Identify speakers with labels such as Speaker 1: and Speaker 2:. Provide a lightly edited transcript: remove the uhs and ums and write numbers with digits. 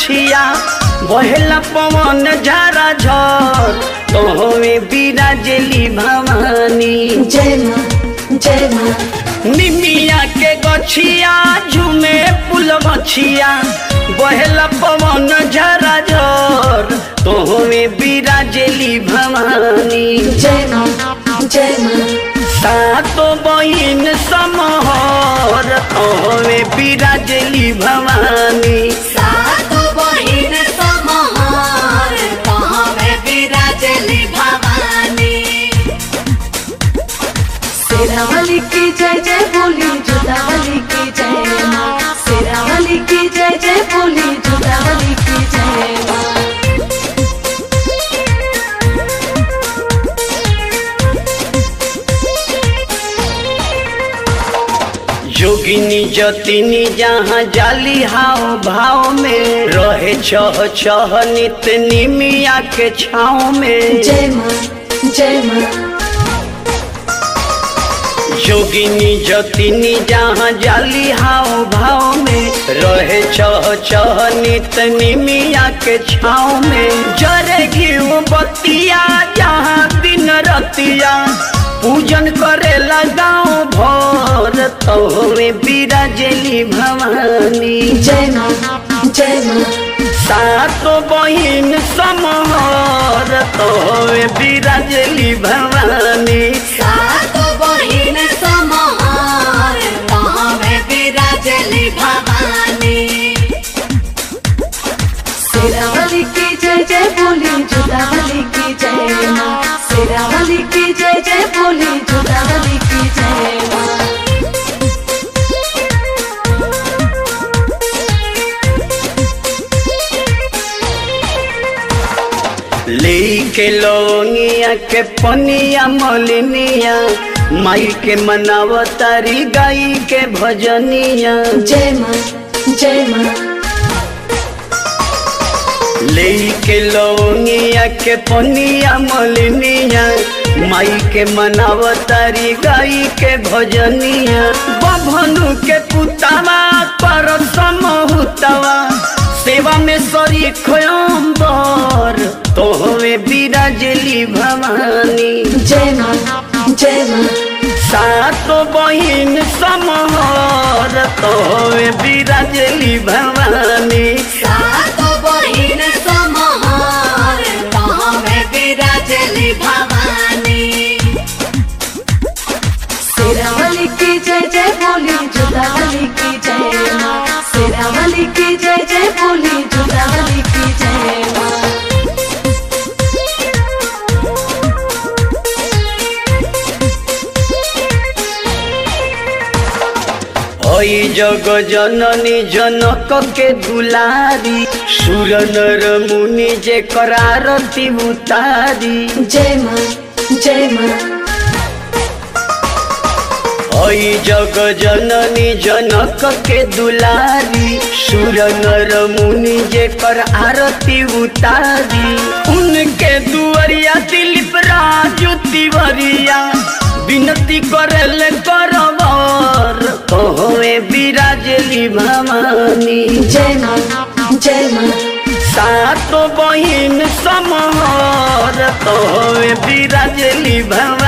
Speaker 1: गछिया बहेला पवन झारा झर तोहमे बिराजली भवानी।
Speaker 2: जय माँ जय माँ।
Speaker 1: निमिया के गछिया झूमे पुल मछिया बहेला पवन झरा झर तोहमे बिराजली भवानी।
Speaker 2: जय माँ जय माँ।
Speaker 1: सातो बहिन समहर तोहमे बिराजली भवानी।
Speaker 2: सातो बहिन समहर तोहमे बिराजली भवानी। शेरावाली की जय जय बोली जोतावाली की जय माँ। शेरावाली की जय जय बोली जोतावाली की जय माँ।
Speaker 1: जोगिनी जतिनी जहाँ जाली हाव भाव में रहे छह छह नित निमिया के छाँव में।
Speaker 2: जय माँ जय माँ।
Speaker 1: जोगिनी जतिनी जहाँ जाली हाव भाव में रहे छह छह नित निमिया के छाँव में। जरे घिउ बतिया जहाँ दिन रतिया पूजन करे गाँव भर तोहमे बिराजली भवानी।
Speaker 2: जय माँ जय माँ।
Speaker 1: सातो बहिन समहर तोहमे बिराजली भवानी।
Speaker 2: सातो बहिन समहर तोहमे बिराजली भवानी। शेरावाली की जय जय बोली जोतावाली की जय माँ। शेरावाली की जय जय बोली जोतावाली की जय माँ।
Speaker 1: लेके लौंगिया के पनिया मलिनिया माई के मनावतारी गाई के भजनिया।
Speaker 2: जय माँ जय माँ।
Speaker 1: लेके लौंगिया के पनिया मलिनिया माई के मनावतारी गाई के भजनिया। बभनु के पुतावा पर समहुतवा सेवा में सरी खोयम्बर तोहमे बिराजली भवानी।
Speaker 2: जय माँ जय माँ।
Speaker 1: सातो बहिन समहर तोहमे बिराजली भवानी।
Speaker 2: सातो बहिन समहर तोहमे बिराजली भवानी। शेरावाली की जय जय बोली जोतावाली की जय माँ। शेरावाली की जय जय बोली जोतावाली की जय माँ।
Speaker 1: ओई जग जननी जनक के दुलारी सुर नर मुनि जे करारती उतारी।
Speaker 2: जय माँ जय माँ।
Speaker 1: ओई जग जननी जनक के दुलारी सुर नर मुनि जे कर आरती उतारी। उनके दुआरिया दिलीप राजू तिवरिया विनती करल करवर तोहमे बिराजली भवानी।
Speaker 2: जय माँ जय माँ।
Speaker 1: सातो बहिन समहर तोहमे बिराजली भवानी।